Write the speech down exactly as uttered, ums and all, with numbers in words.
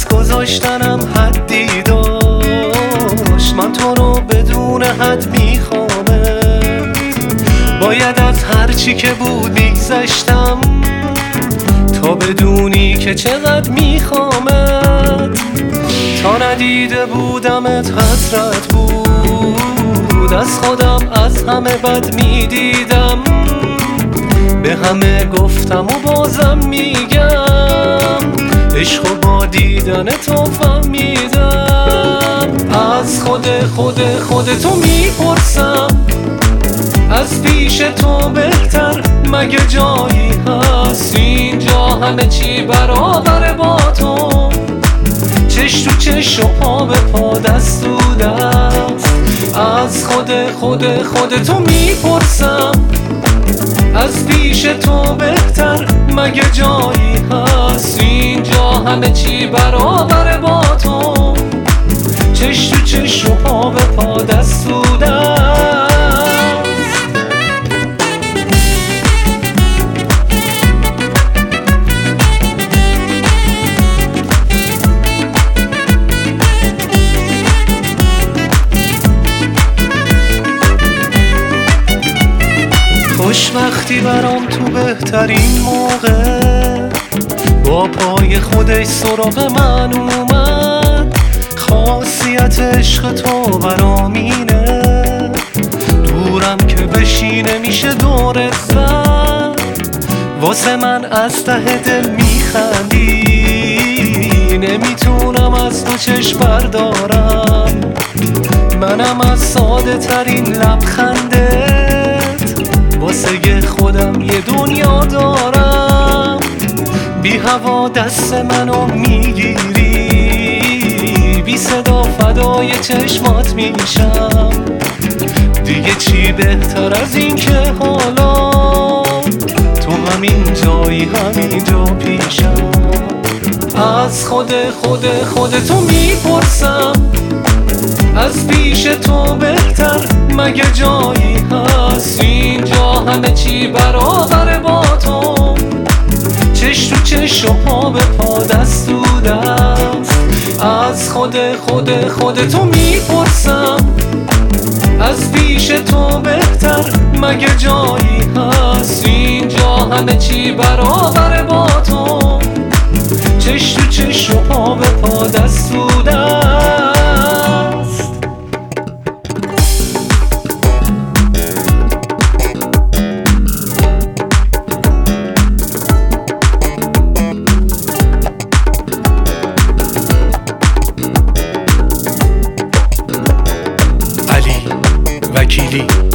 از گذاشتنم حدی داشت. من تو رو بدون حد میخوامت، باید از هرچی که بود میگذشتم تا بدونی که چقدر میخوامت. تا ندیده بودمت حسرت بود، از خودم از همه بد میدیدم. به همه گفتم و بازم میگم، عشق و با دیدن تو فهمیدم. از خود خود خود تو میپرسم، از پیش تو بهتر مگه جایی هست؟ اینجا همه چی برابر با تو، چش تو چش و پا به پا دست تو دست. از خود خود خود تو میپرسم، از پیش تو بهتر مگه جایی هست؟ اینجا همه چی برابر با تو، چش تو چش و پا به پا دست تو دست. خوشبختی برام تو بهترین موقع با پای خودش سراغ من اومد. خاصیت عشق تو برام اینه، دورم که بشینه میشه دورت زد. واسه من از ته دل میخندی، نمیتونم از تو چشم بردارم. منم از ساده ترین لبخندت واسه خودم یه دنیا دارم. بی هوا دست منو میگیری، بی صدا فدای چشمات میشم. دیگه چی بهتر از این که حالا تو همین جایی همینجا پیشم. از خود خود خود تو میپرسم، از پیش تو بهتر مگه جایی هست؟ اینجا همه چی برابر با تو، چش تو چش و پا به پا دست تو دست. از خود خود خود تو میپرسم، از پیش تو بهتر مگه جایی هست؟ اینجا همه چی برابر با تو، چش تو چش و پا به پا دست تو دست. وکیلی